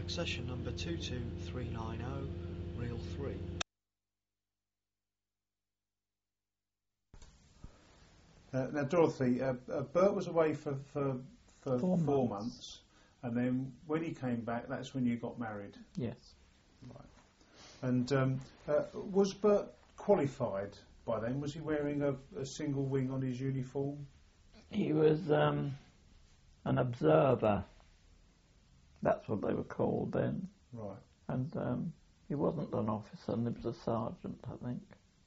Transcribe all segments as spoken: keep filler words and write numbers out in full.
Accession number two two three nine zero, reel three. Uh, now, Dorothy, uh, uh, Bert was away for, for, for four, four months. months, and then when he came back, that's when you got married. Yes. Right. And um, uh, was Bert qualified by then? Was he wearing a, a single wing on his uniform? He was um, an observer. That's what they were called then. Right. And um, he wasn't an officer, and he was a sergeant, I think.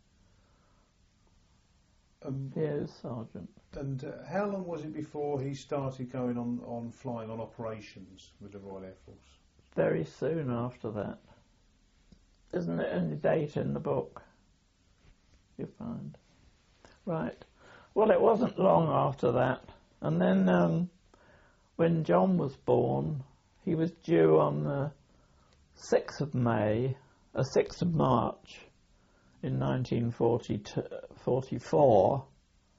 Um, yeah, he was sergeant. And uh, how long was it before he started going on, on flying on operations with the Royal Air Force? Very soon after that. Isn't it any date in the book? You find. Right. Well, it wasn't long after that. And then um, when John was born, he was due on the sixth of May, uh, sixth of March in nineteen forty-four.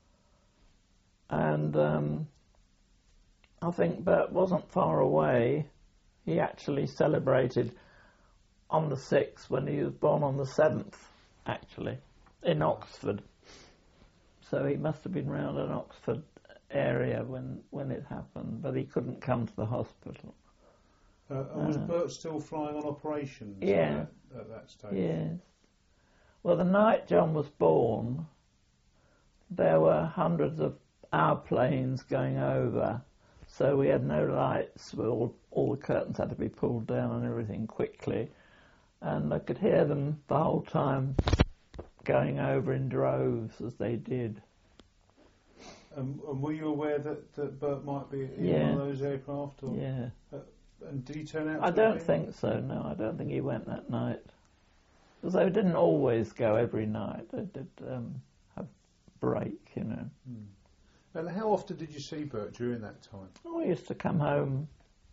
And um, I think Bert wasn't far away. He actually celebrated on the sixth when he was born on the seventh, actually, in Oxford. So he must have been round an Oxford area when, when it happened, but he couldn't come to the hospital. Uh, and was Uh, Bert still flying on operations Yeah. at, that, at that stage? Yes. Well, the night John was born, there were hundreds of our planes going over, so we had no lights. We all, all the curtains had to be pulled down and everything quickly, and I could hear them the whole time going over in droves as they did. Um, and were you aware that, that Bert might be in Yeah. one of those aircraft? Or, Yeah. uh, and did he turn out? I to don't have been? think so, no, I don't think he went that night. Because they didn't always go every night. They did um, have break, you know. Hmm. And how often did you see Bert during that time? I used to come home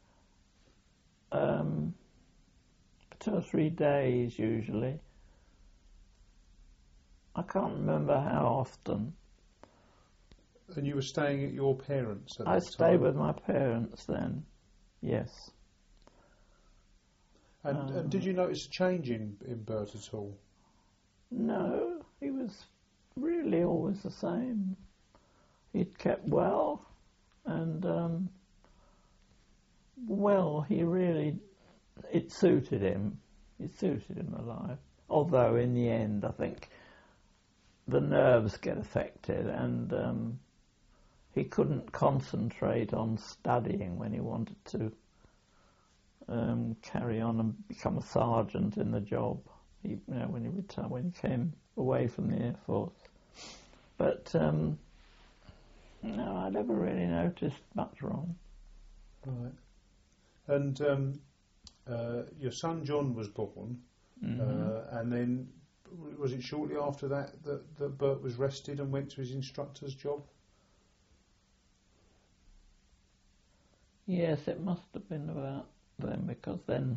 um, for two or three days usually. I can't remember how often. And you were staying at your parents' at I that stayed time? with my parents then, yes. And, Um, and did you notice a change in, in Bert at all? No, he was really always the same. He'd kept well, and um, well, he really, it suited him. It suited him alive. Although in the end, I think the nerves get affected, and um, he couldn't concentrate on studying when he wanted to um, carry on and become a sergeant in the job. He, you know, when he retired, when he came away from the Air Force. But um, no, I never really noticed much wrong. Right. And um, uh, your son John was born, Mm-hmm. uh, and then w- was it shortly after that, that that Bert was rested and went to his instructor's job? Yes, it must have been about then, because then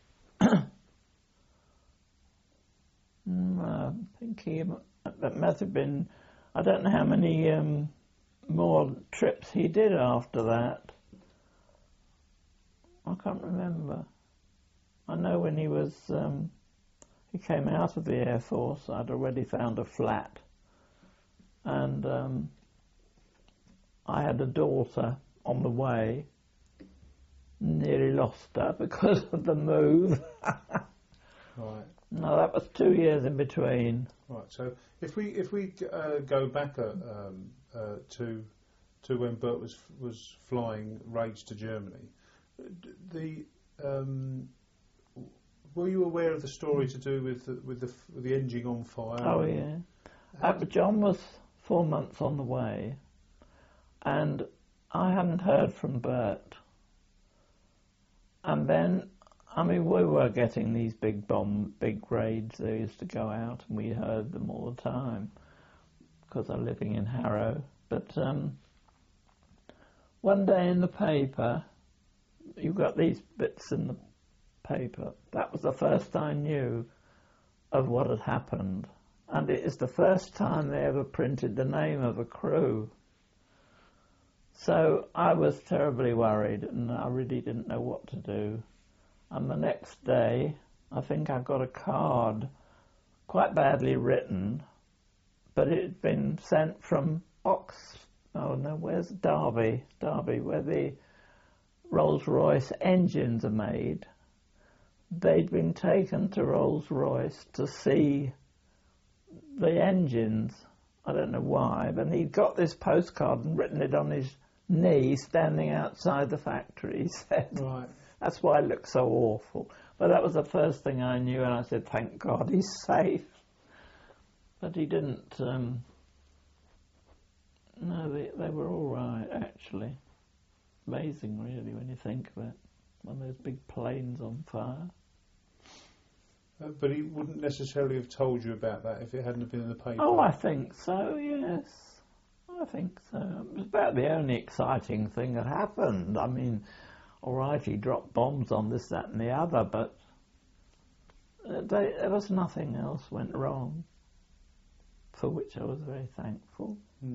mm, I think he, that must have been, I don't know how many um, more trips he did after that. I can't remember. I know when he was, um, he came out of the Air Force, I'd already found a flat, and um, I had a daughter on the way. Nearly lost her because of the move. Right. No, that was two years in between. Right. So if we if we uh, go back uh, um, uh, to to when Bert was was flying raids to Germany, d- the um, were you aware of the story to do with the, with the with the engine on fire? Oh yeah. Uh, John was four months on the way, and I hadn't heard from Bert. And then, I mean, we were getting these big bomb, big raids. They used to go out, and we heard them all the time because I'm living in Harrow. But um, one day in the paper, you got these bits in the paper. That was the first I knew of what had happened, and it is the first time they ever printed the name of a crew. So I was terribly worried, and I really didn't know what to do. And the next day, I think I got a card, quite badly written, but it had been sent from Ox. Oh no, where's Derby? Derby, where the Rolls-Royce engines are made. They'd been taken to Rolls-Royce to see the engines. I don't know why, but he'd got this postcard and written it on his knee, standing outside the factory. He said, Right. That's why it looked so awful. But that was the first thing I knew, and I said, thank God he's safe. But he didn't. Um, no, they, they were all right, actually. Amazing, really, when you think of it. One of those big planes on fire. Uh, but he wouldn't necessarily have told you about that if it hadn't have been in the paper. Oh, I think so, yes. I think so. It was about the only exciting thing that happened. I mean, all right, he dropped bombs on this, that and the other, but uh, they, there was nothing else went wrong, for which I was very thankful. Hmm.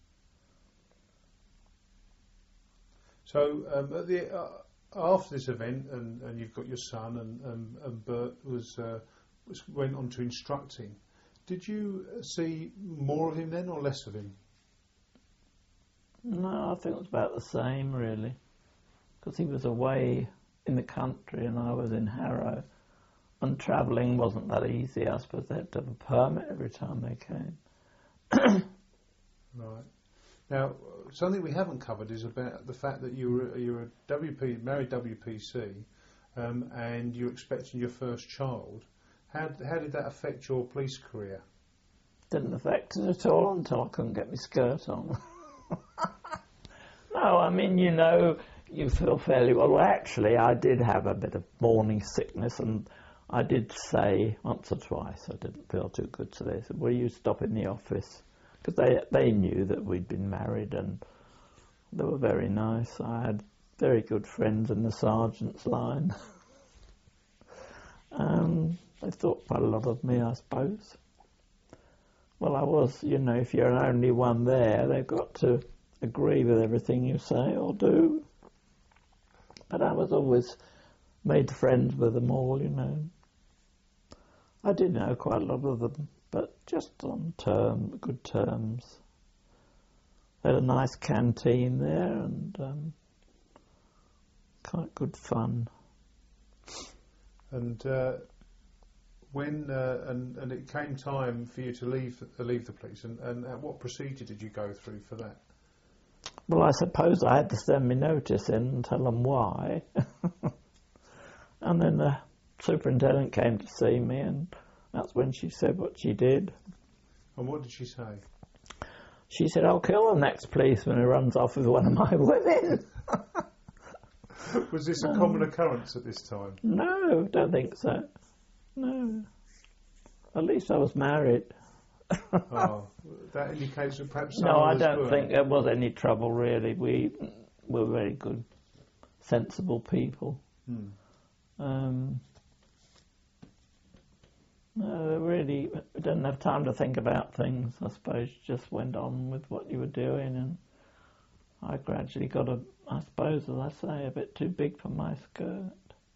So um, at the, uh, after this event, and, and you've got your son, and, and, and Bert was, uh, was went on to instructing. Did you see more of him then, or less of him? No, I think it was about the same, really, because he was away in the country and I was in Harrow, and travelling wasn't that easy. I suppose they had to have a permit every time they came. Right. Now, something we haven't covered is about the fact that you were you're a W P married W P C, um, and you're expecting your first child. How how did that affect your police career? Didn't affect it at all until I couldn't get my skirt on. No, I mean, you know, you feel fairly well. Well, actually, I did have a bit of morning sickness, and I did say once or twice I didn't feel too good, so they said, will you stop in the office? Because they, they knew that we'd been married, and they were very nice. I had very good friends in the sergeant's line. um, they thought quite a lot of me, I suppose. Well, I was, you know, if you're the only one there, they've got to agree with everything you say or do. But I was always made friends with them all, you know. I did know quite a lot of them, but just on term, good terms. They had a nice canteen there, and um, quite good fun. And uh, when uh, and and it came time for you to leave uh, leave the police, and, and uh, what procedure did you go through for that? Well, I suppose I had to send me notice in and tell them why. And then the superintendent came to see me, and that's when she said what she did. And what did she say? She said, I'll kill the next policeman who runs off with one of my women. Was this a common occurrence at this time? No, don't think so. No. At least I was married. Oh, that indicates that perhaps No, I others don't were. think there was any trouble, really. We were very good, sensible people. Hmm. Um, no, really, we didn't have time to think about things. I suppose you just went on with what you were doing, and I gradually got a, I suppose, as I say, a bit too big for my skirt.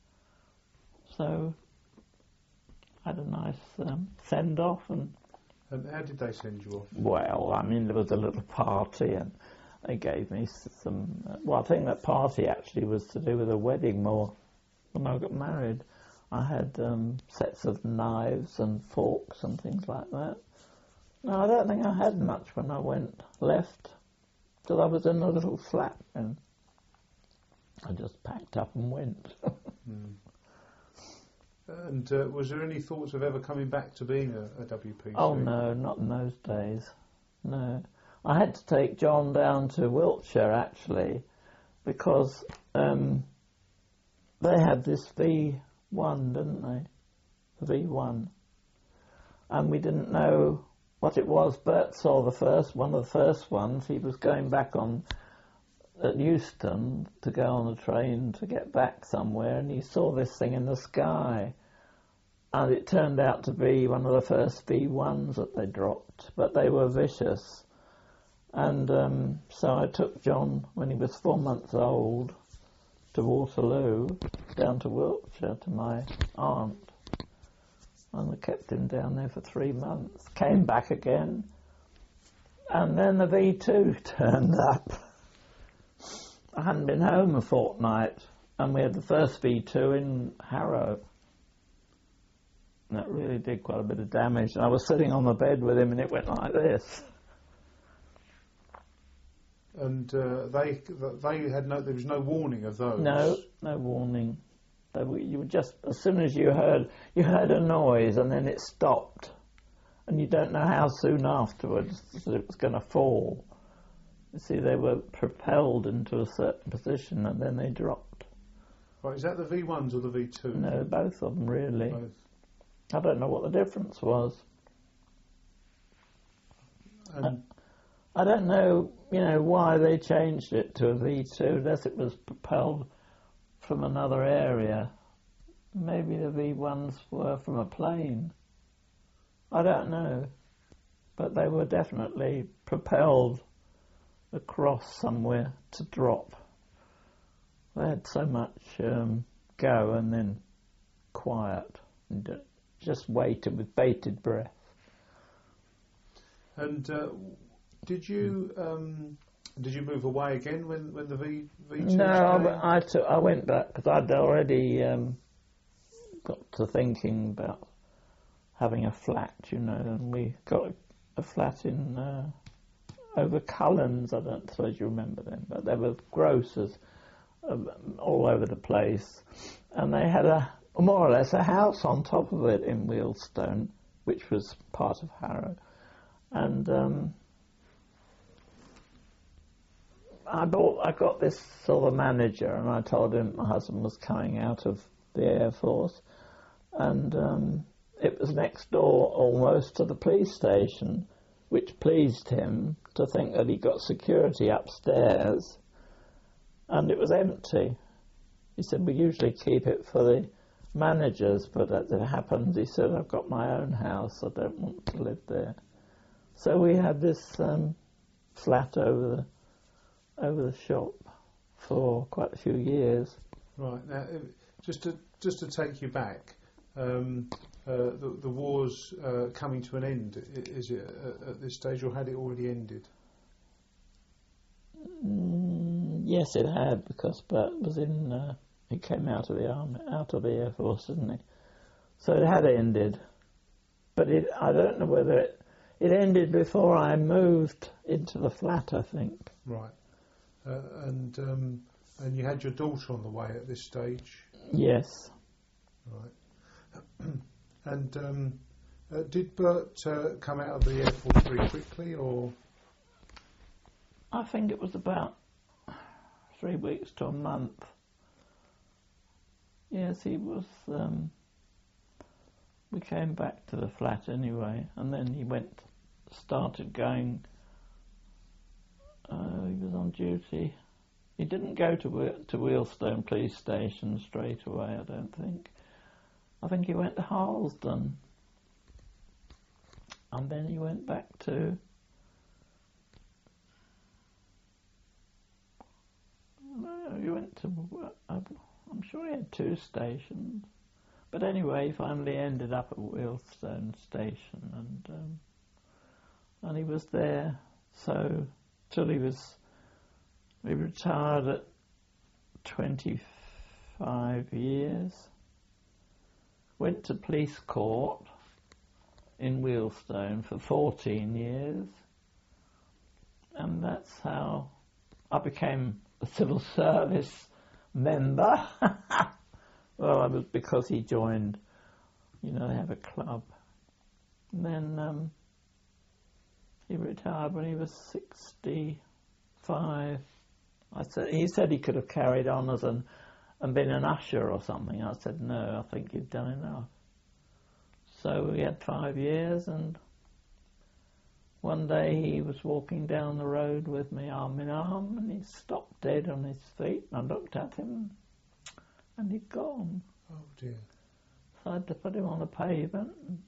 So I had a nice um, send-off, and And how did they send you off? well, I mean, there was a little party, and they gave me some. Well, I think that party actually was to do with a wedding more. When I got married, I had um, sets of knives and forks and things like that. No, I don't think I had much when I went left, because I was in a little flat, and I just packed up and went. Hmm. And uh, was there any thoughts of ever coming back to being a, a W P C? Oh no, not in those days. No, I had to take John down to Wiltshire actually, because um, they had this V one, didn't they? V one, and we didn't know what it was. Bert saw the first one of the first ones. He was going back on at Euston to go on a train to get back somewhere, and he saw this thing in the sky, and it turned out to be one of the first V ones that they dropped, but they were vicious. And um, so I took John when he was four months old to Waterloo, down to Wiltshire to my aunt. And I kept him down there for three months. Came back again. And then the V two turned up. I hadn't been home a fortnight. And we had the first V two in Harrow. And that really did quite a bit of damage. And I was sitting on the bed with him and it went like this. And uh, they they had no, there was no warning of those? No, no warning. They were, you were just, as soon as you heard, you heard a noise and then it stopped. And you don't know how soon afterwards that it was going to fall. You see, they were propelled into a certain position and then they dropped. Right, is that the V ones or the V two? No, both of them really. Both. I don't know what the difference was. And I, I don't know, you know, why they changed it to a V two unless it was propelled from another area. Maybe the V ones were from a plane. I don't know. But they were definitely propelled across somewhere to drop. They had so much um, go and then quiet. And just waited with bated breath. And uh, did you um, did you move away again when, when the V V two? No, I, I, took, I went back because I'd already um, got to thinking about having a flat, you know, and we got a flat in uh, over Cullens. I don't suppose you remember them, but there were grocers um, all over the place, and they had a more or less a house on top of it in Wealdstone, which was part of Harrow, and um, I bought. I got this sort of manager, and I told him my husband was coming out of the Air Force, and um, it was next door almost to the police station, which pleased him to think that he got security upstairs, and it was empty. He said, we usually keep it for the managers, but as it happens, he said, I've got my own house, I don't want to live there. So we had this um, flat over the over the shop for quite a few years. Right, now, just to just to take you back, um, uh, the, the war's uh, coming to an end, is it at, at this stage, or had it already ended? Mm, yes, it had, because Bert was in, uh, he came out of the army, out of the Air Force, didn't he? So it had ended, but it, I don't know whether it, it ended before I moved into the flat, I think. Right, uh, and um, and you had your daughter on the way at this stage? Yes. Right. And um, uh, did Bert uh, come out of the Air Force very quickly, or? I think it was about three weeks to a month. Yes, he was. Um, we came back to the flat anyway, and then he went, started going. Uh, he was on duty. He didn't go to to Wealdstone Police Station straight away, I don't think. I think he went to Harlesden, and then he went back to. No, he went to. Uh, I'm sure he had two stations, but anyway, he finally ended up at Wealdstone Station, and um, and he was there so till he was. He retired at twenty-five years. Went to police court in Wealdstone for fourteen years, and that's how I became a civil service member. Well, it was because he joined, you know, they have a club. And then um, he retired when he was sixty-five. I said, he said he could have carried on as an and been an usher or something. I said, no, I think you've done enough. So we had five years, and one day he was walking down the road with me arm in arm, and he stopped dead on his feet, and I looked at him, and he'd gone. Oh dear. So I had to put him on the pavement and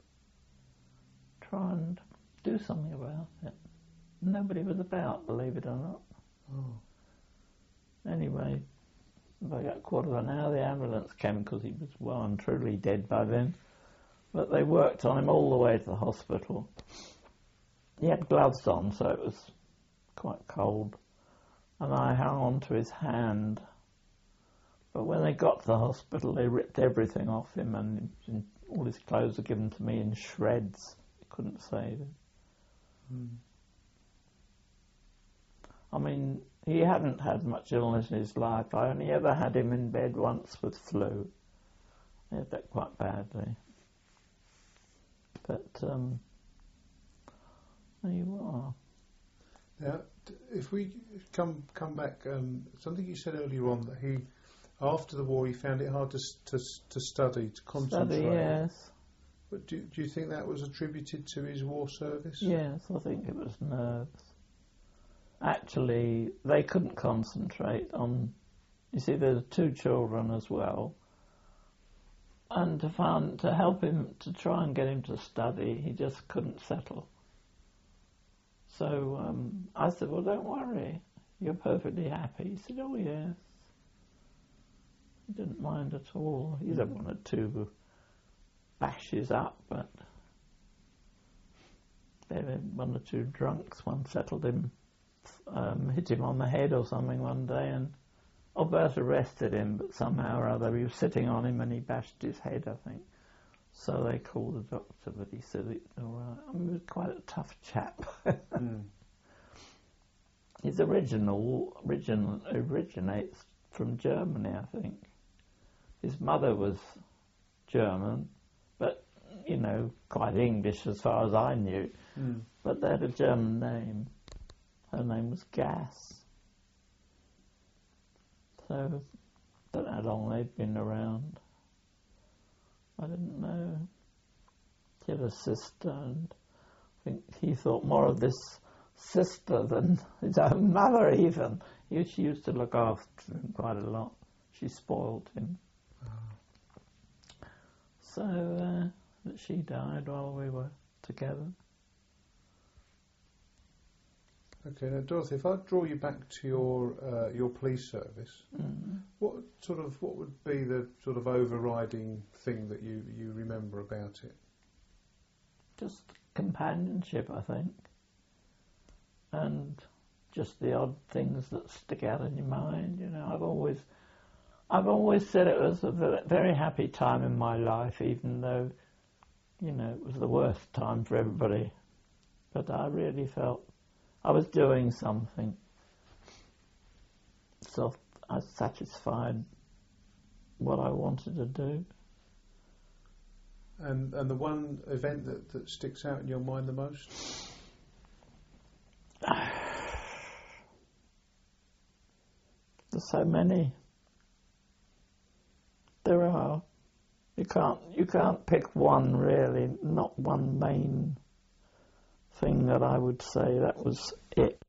try and do something about it. Nobody was about, believe it or not. Oh. Anyway, about a quarter of an hour, the ambulance came because he was well and truly dead by then. But they worked on him all the way to the hospital. He had gloves on, so it was quite cold. And I hung on to his hand. But when they got to the hospital, they ripped everything off him, and, and all his clothes were given to me in shreds. I couldn't save him. Mm. I mean, he hadn't had much illness in his life. I only ever had him in bed once with flu. He had that quite badly. But um, there you are. Now, if we come come back, um, something you said earlier on that he, after the war, he found it hard to to, to study, to concentrate. Study, yes. But do, do you think that was attributed to his war service? Yes, I think it was nerves. Actually, they couldn't concentrate on. You see, there's two children as well. And to find, to help him, to try and get him to study, he just couldn't settle. So um, I said, well, don't worry, you're perfectly happy. He said, oh, yes. He didn't mind at all. He'd have one or two bashes up, but there were one or two drunks. One settled him, um, hit him on the head or something one day, and Albert arrested him, but somehow or other he was sitting on him and he bashed his head, I think. So they called the doctor, but he said it's all right. I mean, he was quite a tough chap. mm. His original, original originates from Germany, I think. His mother was German, but, you know, quite English as far as I knew. Mm. But they had a German name. Her name was Gass. So, I don't know how long they'd been around. I didn't know. He had a sister, and I think he thought more of this sister than his own mother even. He, she used to look after him quite a lot. She spoiled him. Oh. So, uh, that she died while we were together. Okay, now Dorothy, if I draw you back to your uh, your police service, mm. what sort of what would be the sort of overriding thing that you, you remember about it? Just companionship, I think, and just the odd things that stick out in your mind. You know, I've always I've always said it was a very happy time in my life, even though, you know, it was the worst time for everybody. But I really felt I was doing something, so I satisfied what I wanted to do. And and the one event that, that sticks out in your mind the most? There's so many. There are. You can't you can't pick one really, not one main thing that I would say that was it.